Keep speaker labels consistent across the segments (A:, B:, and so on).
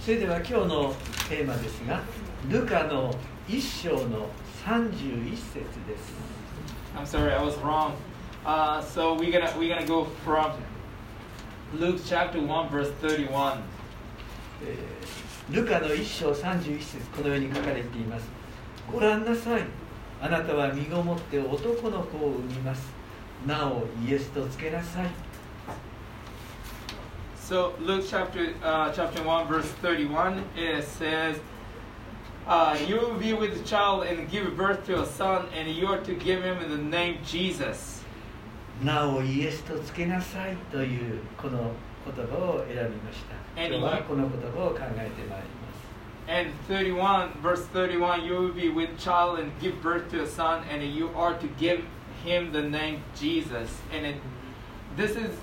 A: それでは今日のテーマですが、ルカの1章の31節です。
B: I'm sorry, I was wrong. So we're gonna go from Luke chapter 1 verse 31.
A: ルカの1章31節、このように書かれています。ご覧なさい。あなたは身ごもって男の子を産みます。なおイエスとつけなさい。
B: So Luke chapter 1 verse 31, it says, you will be with the child and give birth to a son, and you are to give him the name Jesus.
A: なおイエスとつけなさいというこの言葉を選びました。今日はこの言葉を考えてまいります。
B: And 31, verse 31, you will be with child and give birth to a son, and you are to give him the name Jesus. And this is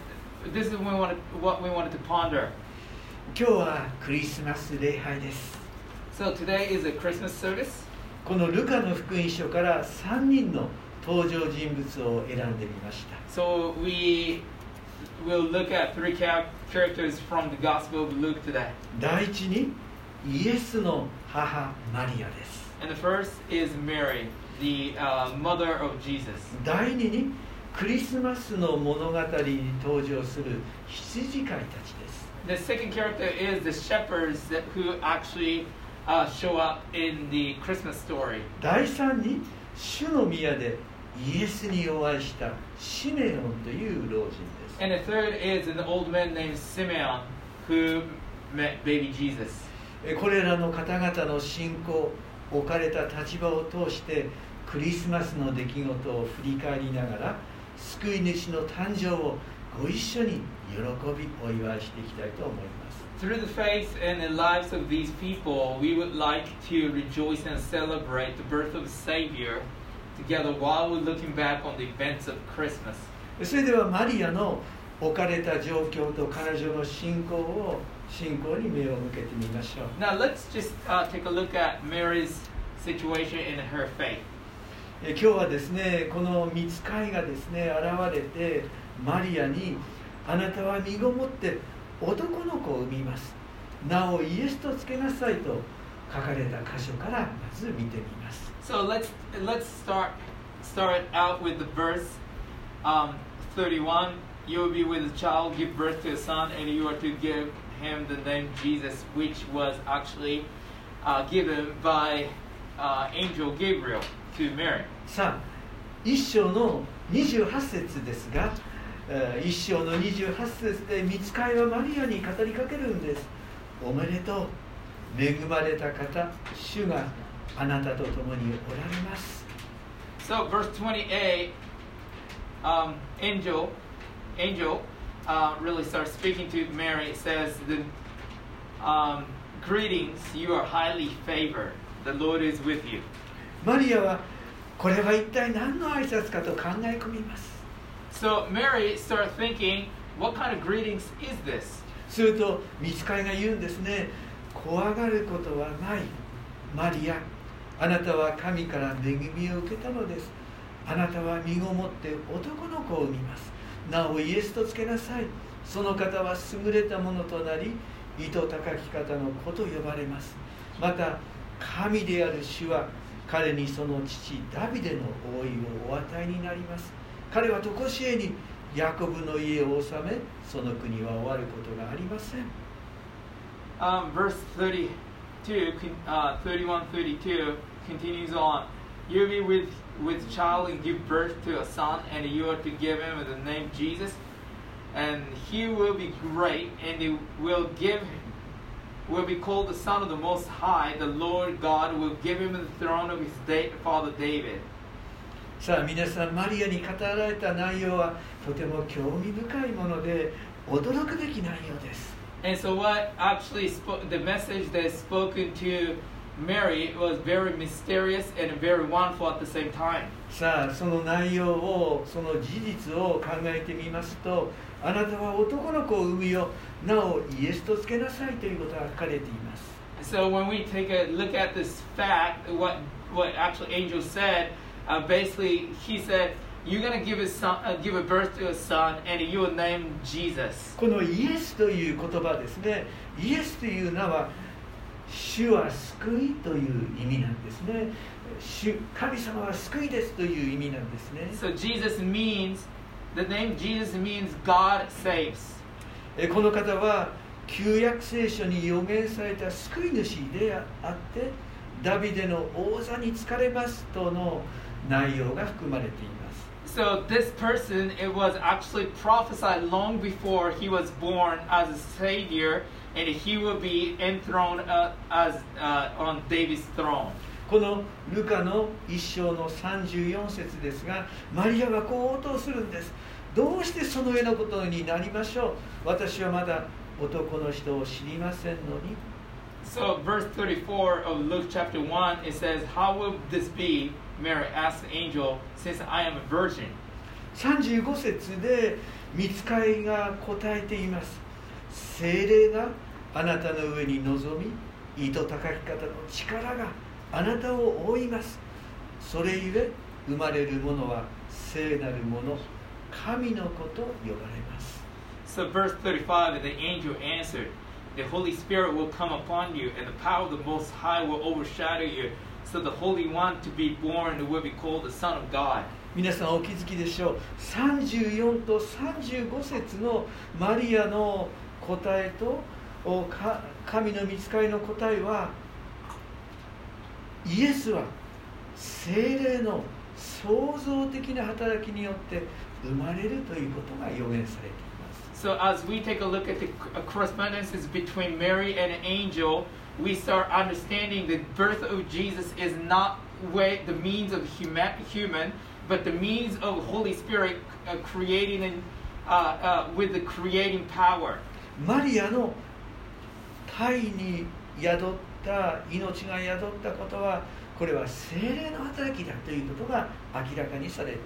B: what we wanted to ponder.
A: 今日はクリスマス礼拝です。
B: So today is a Christmas service.
A: このルカの福音書から3人の登場人物を選んでみました。
B: So we will look at three characters from the Gospel of Luke today.
A: 第一にイエスの母マリアです。
B: And the first is Mary, the mother of Jesus.
A: 第二にクリスマスの物語に登場する羊飼いたちです。
B: The second character is the shepherds who actually show up in the Christmas story.
A: 第三に主の宮でイエスにお会いしたシメオンという老人です。
B: And the third is an old man named Simeon who met baby Jesus.
A: これらの方々の信仰、置かれた立場を通してクリスマスの出来事を振り返りながら救い主の誕生をご一緒に喜びお祝いしていきたいと思います。
B: Through the faith and the lives of these people, we would like to rejoice and celebrate the birth of the Savior together while we're looking back on the events of Christmas.
A: それではマリアの置かれた状況と彼女の信仰に目を向けてみましょう。
B: Now let's just take a look at Mary's situation in her faith.
A: 今日はですね、この御使いがですね、現れてマリアにあなたは身ごもって男の子を産みます。なおイエスとつけなさいと書かれた箇所からまず見てみます。
B: So let's start out with the verse 31. You will be with a child, give birth to a son, and you are to give him the name Jesus, which was actually given by angel Gabriel to Mary.
A: さあ、一章の28節ですが、一章の28節で御使いはマリアに語りかけるんです。おめでとう、恵まれた方、主があなたと共におられます。
B: So verse 28, angel really starts speaking to Mary. It says, greetings, you are highly favored. The Lord is with you.
A: マリアはこれは一体何の挨拶かと考え込みます。
B: So Mary started thinking, what kind of greetings is this?
A: すると御使いが言うんですね。怖がることはない。マリア、あなたは神から恵みを受けたのです。あなたは身ごもって男の子を産みます。なおイエスとつけなさい。その方は優れたものとなり、意図高き方の子と呼ばれます。また神である主は彼にその父ダビデの王位をお与えになります。彼は常しえにヤコブの家を治め、その国は終わることがありません。
B: Verse 32, 31-32 continues on. You will be with child and give birth to a son, and you are to give him the name Jesus. And he will be great, and he will be called the Son of the Most High. The Lord God will give him the throne of his father David.
A: さあ皆さん、マリアに語られた内容はとても興味深いもので驚くべき内容です。
B: And so what actually the message that is spoken to Mary was very mysterious and very wonderful at the same time.
A: さあその内容を、その事実を考えてみますと、あなたは男の子を産むよ、なおイエスとつけなさいということが書かれています。
B: So when we take a look at this fact, what actually angel said, basically he said, you're gonna give a birth to a son, and you will name Jesus.
A: このイエスという言葉ですね、イエスという名は主は救いという意味なんですね。神様は救いですという意味なんですね。
B: So the name Jesus means God saves.
A: この方は旧約聖書に予言された救い主であって、ダビデの王座に就かれますとの内容が含まれています。
B: So this person, it was actually prophesied long before he was born as a savior, and he will be enthroned on David's throne.
A: このルカの1章の34節ですが、マリアはこう応答するんです。どうしてそのようなことになりましょう。私はまだ男の人を知りませんのに。
B: So verse 34 of Luke chapter 1, it says, How will this be? Mary asked the angel, since I am a virgin.
A: 35節で御使いが答えています。聖霊があなたの上に臨み、糸高き方の力があなたを覆います。それゆえ生まれるものは聖なるもの、神の子と呼ばれます。
B: So verse 35, the angel answered, The Holy Spirit will come upon you, and the power of the Most High will overshadow you. So the Holy One to be born will be called the Son of God.
A: 皆さんお気づきでしょう。34と35節のマリアの答えと神の御使いの答えは、イエスは聖霊の創造的な働きによって生まれるということが予言されています。
B: So as we take a look at the correspondences between Mary and an angel, we start understanding the birth of Jesus is not the means of human, but the means of Holy Spirit creating with the creating power.
A: マリアの胎に宿った命が宿ったことは、これは聖霊の働きだということが明らかにされています。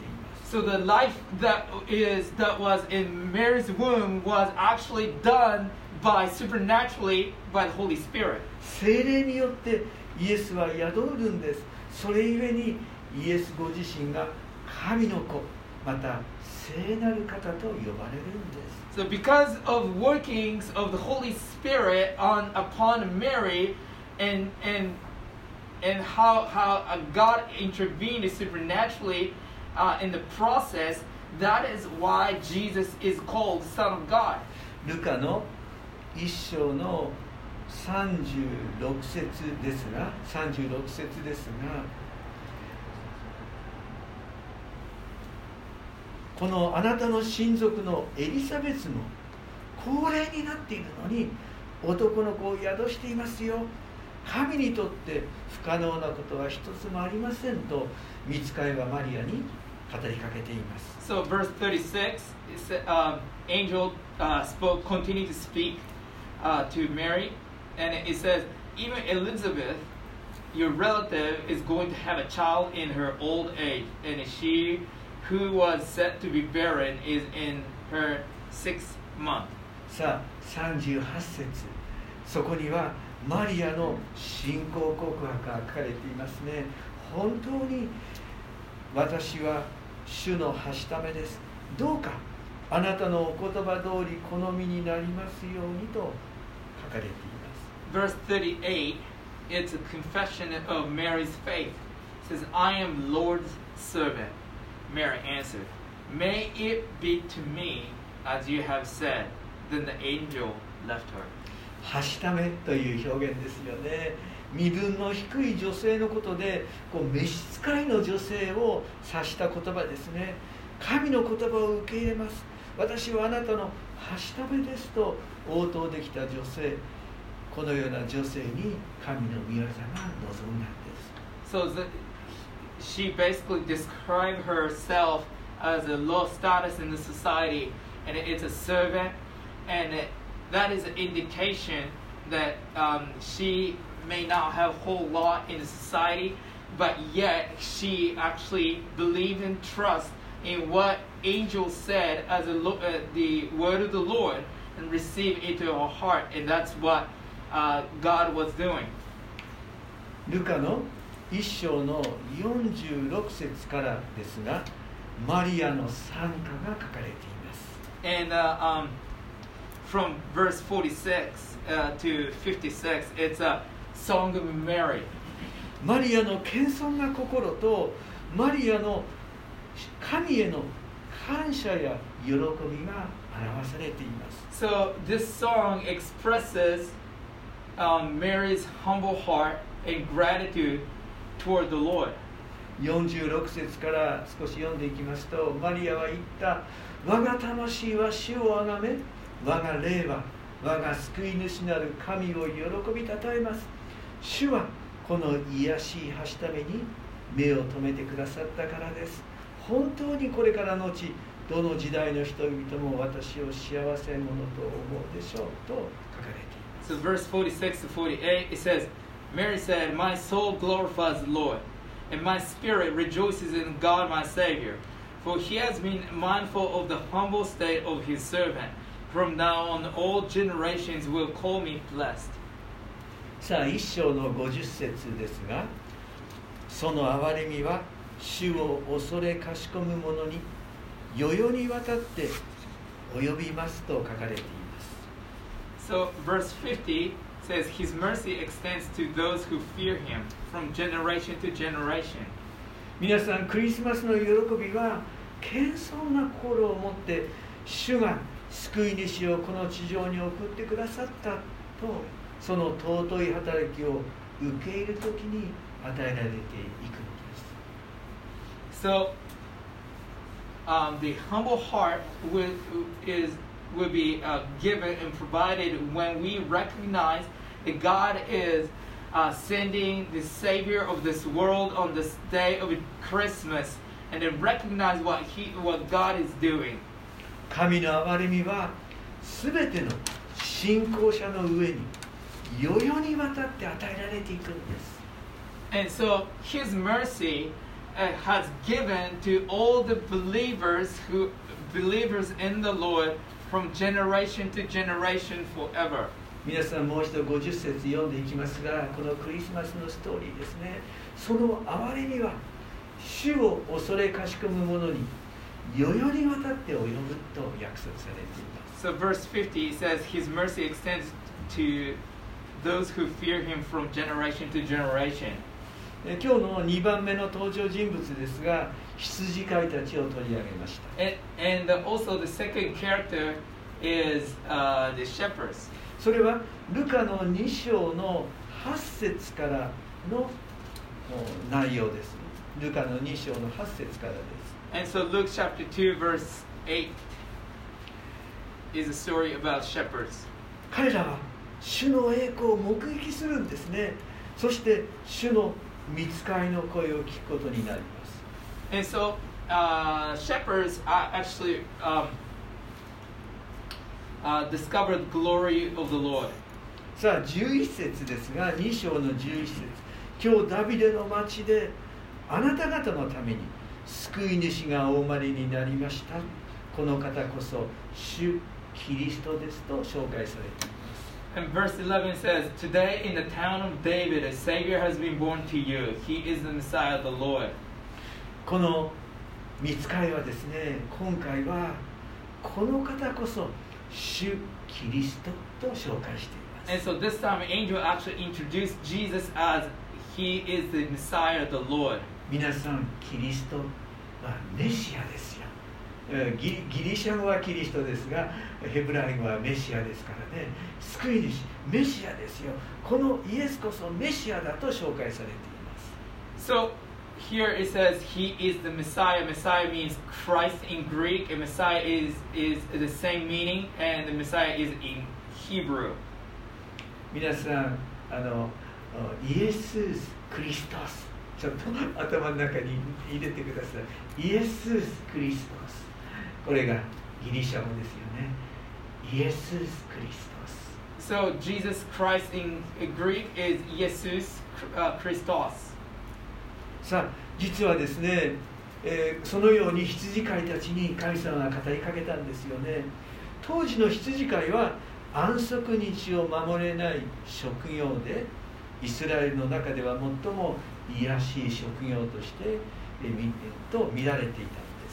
B: So the life that was in Mary's womb was actually done supernaturally by the Holy Spirit.
A: 聖霊によってイエスは宿るんです。それゆえにイエスご自身が神の子、また聖なる方と呼ばれるんです。
B: So because of workings of the Holy Spirit upon Mary and how God intervened supernaturally in the process, that is why Jesus is called Son of God.
A: ルカの1章の36節ですが、このあなたの親族のエリザベスも高齢になっているのに男の子を宿していますよ。神にとって不可能なことは一つもありませんと御使いはマリアに語りかけています。
B: So verse 36, angel continued to speak to Mary, and it says, even Elizabeth, your relative, is going to have a child in her old age, and she who was said to be barren is in her 6th month.
A: さあ38節、そこにはマリアの信仰告白が書かれていますね。本当に私は主のはしためです。どうかあなたのお言葉通り好みになりますようにと書かれています。
B: Verse 38, it's a confession of Mary's faith. It says, I am Lord's servant. Mary answered, May it be to me as you have said. Then the angel left her.
A: はしためという表現ですよね。身分の低い女性のことで召使いの女性を指した言葉ですね。神の言葉を受け入れます。私はあなたのはしためですと応答できた女性、このような女性に神の御業が望んだんです。
B: So she basically described herself as a low status in the society, and it's a servant, and that is an indication that she may not have a whole lot in the society, but yet she actually believed and trust in what angel said as the word of the Lord and received it to her heart, and that's what God was doing.
A: ルカの1章の46節からですが、 マリアの賛歌が書かれています。
B: And from verse 46 to 56, it's a song of Mary.
A: マリアの謙遜な心とマリアの神への感謝や喜びが表されています。
B: So this song expresses Mary's humble heart and gratitude toward the Lord.
A: 46節から少し読んでいきますと、マリアは言った。我が魂は主をあがめ、我が霊は我が救い主なる神を喜びたたえます。主はこの癒しい橋ために目を留めてくださったからです。本当にこれからのち、どの時代の人々も私を幸せ者と思うでしょうと書かれています。
B: So verse 46 to 48, it says, Mary said, My soul glorifies the Lord, and my spirit rejoices in God my Savior, for he has been mindful of the humble state of his servant. From now on, all generations will call me blessed.
A: さあ、一章の50節ですが、その憐れみは主を恐れかしこむ者に世々にわたって及びますと書かれています。
B: So verse 50 says, His mercy extends to those who fear him from generation to generation.
A: 皆さん、クリスマスの喜びは謙遜な心を持って主が救い主をこの地上に送ってくださったと、その尊い働きを受け入れるときに与えられていくのです。
B: So the humble heart will be given and provided when we recognize that God is sending the Savior of this world on this day of Christmas, and then recognize what God is doing.
A: 神の憐れみはすべての信仰者の上に世々にわたって与えられていくんです。
B: And so His mercy has given to all the believers in the Lord from generation to generation forever.
A: 皆さん、もう一度50節読んでいきますが、このクリスマスのストーリーですね。その憐れみは主を恐れかしこむ者に世々にわたって及ぶと約束されています。
B: So verse 50 says, His mercy extends to those who fear Him from generation to generation.
A: 今日の2番目の登場人物ですが、羊飼いたちを取り上げました。
B: And also the second character is the shepherds.
A: それはルカの2章の8節からの内容です。ルカの2章の8節からです。
B: And so Luke chapter 2 verse 8 is a story about shepherds.
A: 彼らは主の栄光を目撃するんですね。そして主の御使いの声を聞くことになります。
B: And so shepherds actually discovered the glory of the Lord.
A: さあ、11節ですが、2章の11節。今日ダビデの町であなた方のために救い主がお生まれになりました。この方こそ主キリストですと紹介されています。
B: And verse 11 says, Today in the town of David a Savior has been born to you. He is the Messiah, the Lord.
A: この御使いはですね、今回はこの方こそ主キリストと紹介しています。
B: And so this time, angel actually introduced Jesus as He is the Messiah, the Lord.
A: 皆さん、キリストはメシアですよ。ギリシャ語はキリストですが、ヘブライ語はメシアですからね。救い主、メシアですよ。このイエスこそメシアだと紹介されています。
B: So here it says He is the Messiah. Messiah means Christ in Greek, and Messiah is the same meaning, and the Messiah is in Hebrew.
A: 皆さん、イエス・クリストス、ちょっと頭の中に入れてください。イエス・クリストス、これがギリシャ語ですよね。イエス・クリストス。
B: So Jesus Christ in Greek is Jesus Christos.
A: さあ、実はですね、そのように羊飼いたちに神様が語りかけたんですよね。当時の羊飼いは安息日を守れない職業で、イスラエルの中では最も卑しい職業として見られていたんです。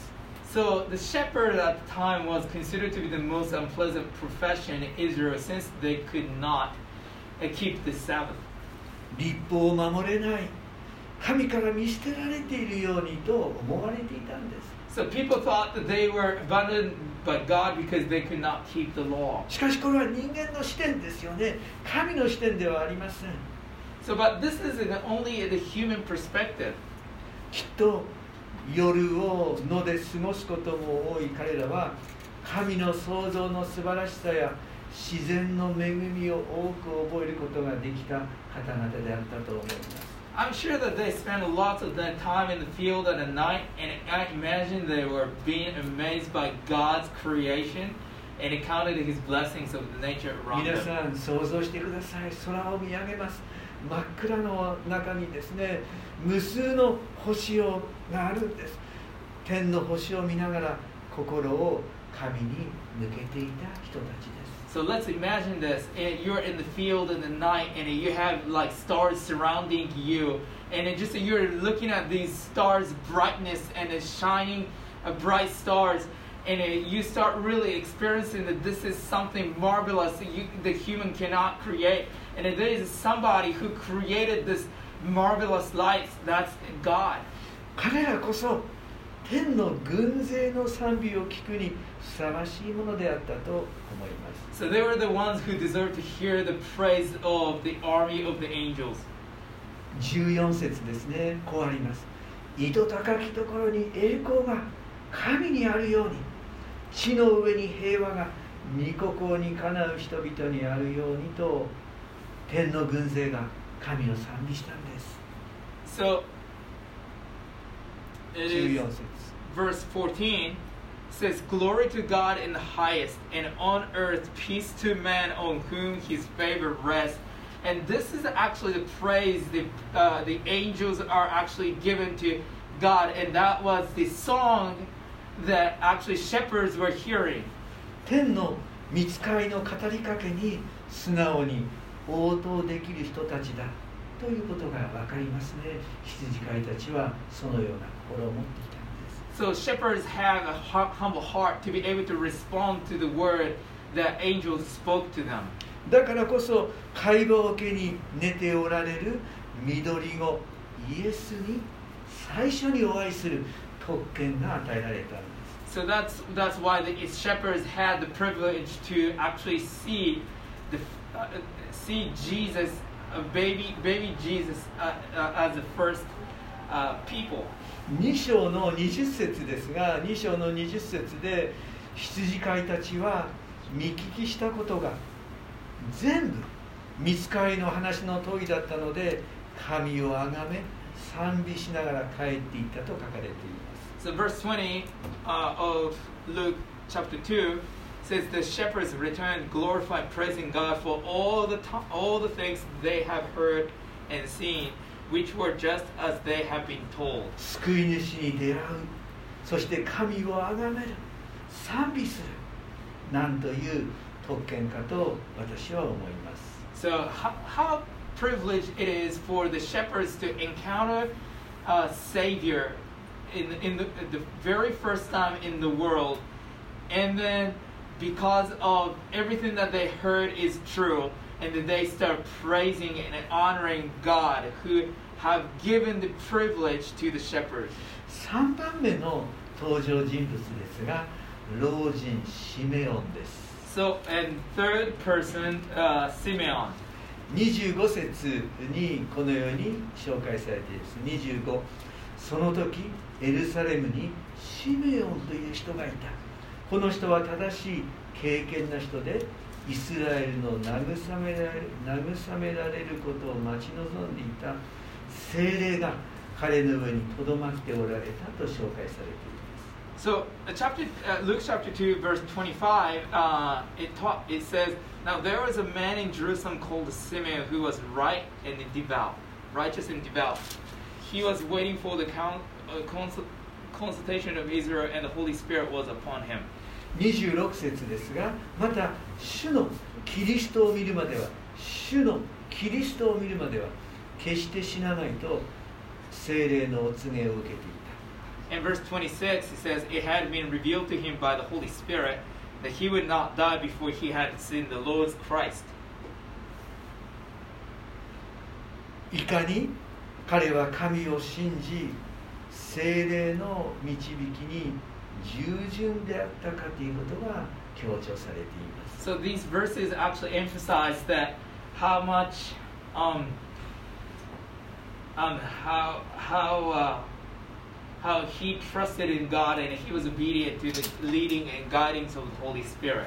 B: So the shepherd at the time was considered to be the most unpleasant profession in Israel since they could not keep the Sabbath.
A: 律法を守れない、神から見捨てられているようにと思われていたんです。
B: So people thought that they were abandoned by God because they could not keep the law.
A: しかしこれは人間の視点ですよね。神の視点ではありません。
B: So, but this is only the human perspective.
A: きっと夜を野で過ごすことも多い彼らは神の創造の素晴らしさや自然の恵みを多く覚えることができた方々であったと思います。
B: I'm sure that they spent lots of their time in the field at night, and I imagine they were being amazed by God's creation and counted His blessings of the nature around
A: 皆
B: them.
A: さん想像してください。空を見上げます。真っ暗の中にですね、無数の星があるんです。天の星を見ながら心を神に向けていた人たちです。
B: So let's imagine this. You're in the field in the night, and you have like stars surrounding you, and you're looking at these stars' brightness and it's shining bright stars, and you start really experiencing that this is something marvelous that the human cannot create, and there is somebody who created this marvelous lights. That's God.
A: 彼らこそ天の軍勢の賛美を聞くにふさわしいものであったと思います。
B: So they were the ones who deserved to hear the praise of the army of the angels.
A: 14節ですね、こうあります。意図高きところに栄光が神にあるように、地の上に平和が御心にかなう人々にあるようにと、天の軍勢が神を賛美したんです。
B: So it is
A: 14節。
B: verse 14 says, Glory to God in the highest, and on earth peace to man on whom His favor rests. And this is actually the praise the angels are actually given to God, and that was the song that actually shepherds were hearing.
A: 天の御使いの語りかけに素直に応答できる人たちだということが分かりますね。羊飼いたちはそのような心を持っていた。
B: So shepherds have a humble heart to be able to respond to the word that angels spoke to them.
A: だからこそ会話桶に寝ておられる緑子イエスに最初にお会いする特権が与えられたんです。
B: So that's why the shepherds had the privilege to actually see Jesus, baby Jesus, as the first people.
A: 2章の20節ですが、2章の20節で羊飼いたちは見聞きしたことが全部御使いの話の通りだったので、神をあがめ賛美しながら帰っていったと書かれています。
B: So verse 20 of Luke chapter 2 says the shepherds returned glorifying, praising God for all the things they have heard and seen, which were just as they have been told.
A: 救い主に出会う、そして神をあがめる、賛美する、なんという特権かと私は思います。
B: So how privileged it is for the shepherds to encounter a Savior in the very first time in the world, and then because of everything that they heard is true, and then they start praising and honoring God who have given the privilege to the shepherds.
A: 3番目の登場人物ですが、老人シメオンです。
B: So, and third person, Simeon.
A: 25節にこのように紹介されています。25、その時エルサレムにシメオンという人がいた。この人は正しい敬虔な人で、イスラエルの慰められることを待ち望んでいた。聖霊が彼の上にとどまっておられたと紹介されています。
B: So, Luke chapter 2, verse 25, it says, Now there was a man in Jerusalem called Simeon who was righteous and devout. He was waiting for the consultation of Israel, and the Holy Spirit was upon him.
A: 26節ですが、また主のキリストを見るまでは、決して死なないと聖霊のお告げを受けていた。
B: In verse 26, it says, it had been revealed to him by the Holy Spirit that he would not die before he had seen the Lord's Christ.
A: いかに彼は神を信じ、聖霊の導きに従順であったかということが強調されています。
B: So these verses actually emphasize that how much, how he trusted in God and he was obedient to the leading and guidings of the Holy Spirit.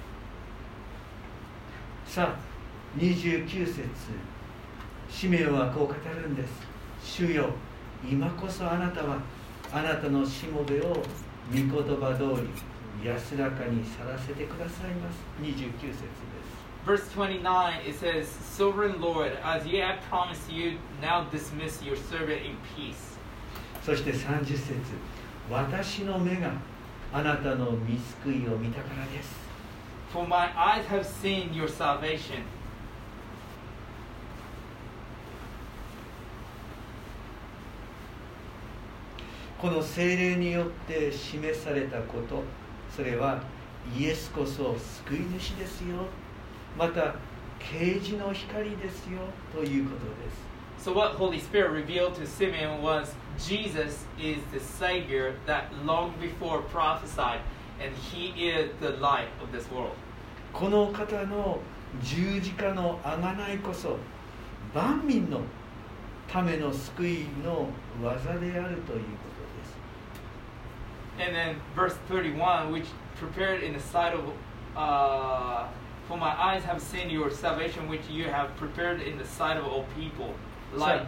A: さあ、29節、シメオンはこう語るんです。主よ、今こそあなたはあなたのしもべを御言葉通り安らかに去らせてくださいます。29節です。
B: Verse 29, it says, Sovereign Lord, as ye have promised you, now dismiss your servant in peace.
A: そして30節、私の目があなたの御救いを見たからです。
B: For my eyes have seen your salvation.
A: この聖霊によって示されたこと、それはイエスこそ救い主ですよ、また啓示の光ですよということです。
B: So what Holy Spirit revealed to Simeon was Jesus is the Savior that long before prophesied, and He is the light of this world.
A: この方の十字架の贖いこそ万民のための救いの技であるということです。
B: And then verse 31, which prepared in the sight of, for my eyes have seen your salvation, which you have prepared in the sight of all people. Light.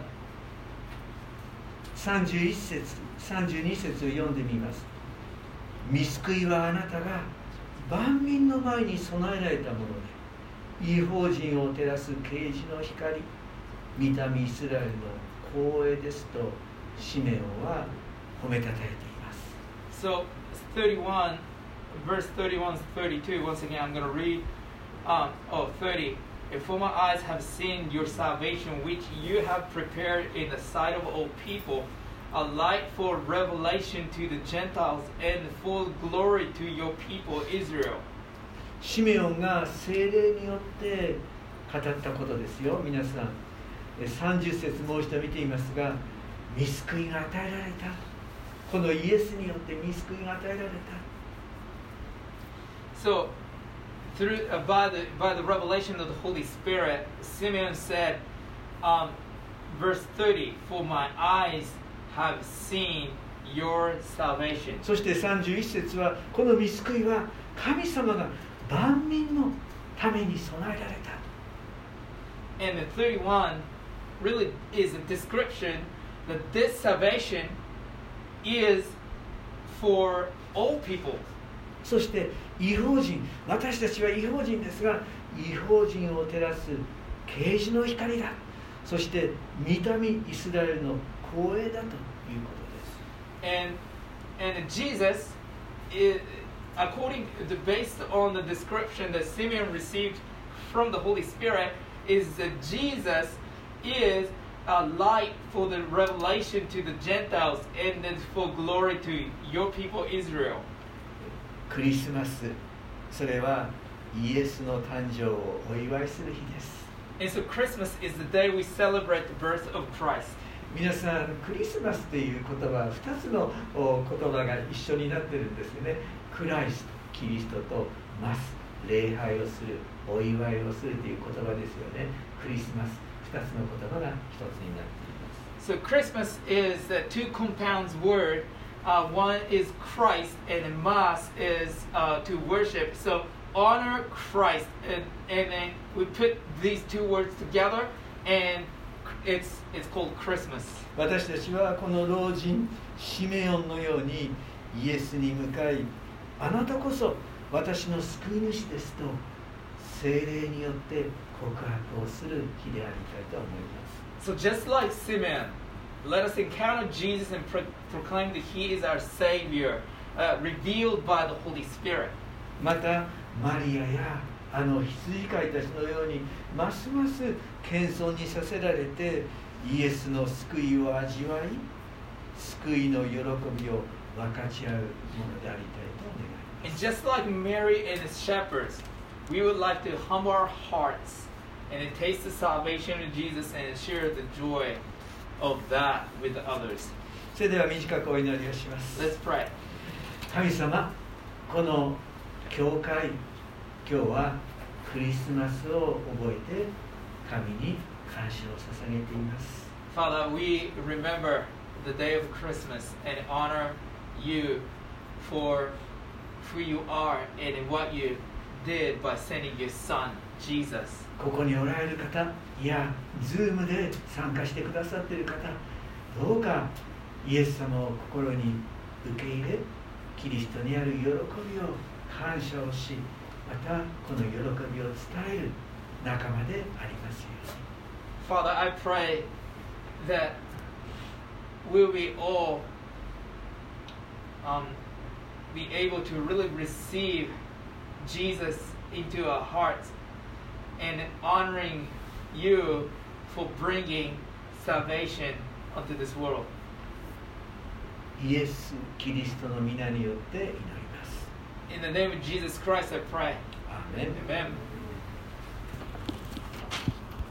A: 31節、32節を読んでみます。御救いはあなたが万民の前に備えられたもので、異邦人を照らす啓示の光、御民イスラエルの光栄ですとシメオンは褒めたたえています。
B: So 31, verse 31 32, once again I'm going to read, 30. And for my eyes have seen your salvation, which you have prepared in the sight of all people, a light for revelation to the Gentiles and full glory to your people Israel.
A: シメオンが聖霊によって語ったことですよ。皆さん、30節もう一度見ていますが、御救いが与えられた。このイエスによって御救いが与えられた。
B: So, by the revelation of the Holy Spirit, Simeon said, verse 30, for my eyes have seen your salvation.
A: そして31節は、この御救いは神様が万民のために備えられた。
B: And the 31 really is a description that this salvation is for all people.
A: そして異邦人、私たちは異邦人ですが、異邦人を照らす啓示の光だ。そして御民イスラエルの光栄だということです。
B: And Jesus, based on the description that Simeon received from the Holy Spirit, is that Jesus is a light for the revelation to the Gentiles and then for glory to your people Israel.
A: クリスマス、それはイエスの誕生をお祝いする日です。
B: And so Christmas is the day we celebrate the birth of Christ.
A: 皆さん、クリスマスという言葉、2つの言葉が一緒になってるんですよね。クライスト、キリストとマス、礼拝をする、お祝いをするという言葉ですよね。クリスマス、2つの言葉が一つになっています。
B: So Christmas is a two compounds word. One is Christ and Mass is to worship. So honor Christ, and then we put these two words together, and it's called Christmas.
A: 私たちはこの老人シメオンのようにイエスに向かい、あなたこそ私の救い主ですと聖霊によって告白をする日でありたいと思います。
B: So just like Simeon, let us encounter Jesus and proclaim that He is our Savior, revealed by the Holy Spirit.
A: またマリアや羊飼いたちのようにますます謙遜にさせられてイエスの救いを味わい、 救いの喜びを分かち合うものでありたいと願います。
B: And just like Mary and the shepherds, we would like to humble our hearts and taste the salvation of Jesus and share the joy of that with others.
A: それでは短くお祈りをします。
B: Let's pray.
A: 神様、この教会、今日はクリスマスを覚えて神に感謝を捧げています。
B: Father, we remember the day of Christmas and honor you for who you are and what you did by sending your son, Jesus.
A: ここにおられる方、いや、Zoom で参加してくださっている方、どうかイエス様を心に受け入れ、キリストにある喜びを感謝をし、またこの喜びを伝える仲間でありますように。
B: Father, I pray that we'll be all be able to really receive Jesus into our hearts and honoring you for bringing salvation onto this world.
A: イエス・キリストの皆によって祈ります。
B: In the name of Jesus Christ, I pray.
A: アーメン。
B: Amen.